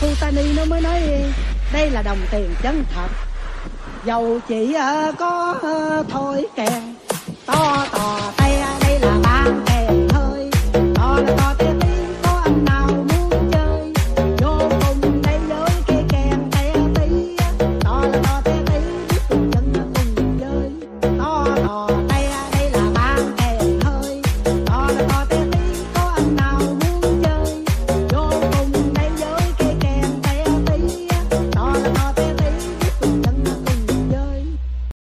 Tani nó mới nói đây là đồng tiền chân thật. Dầu chỉ có thôi kèn to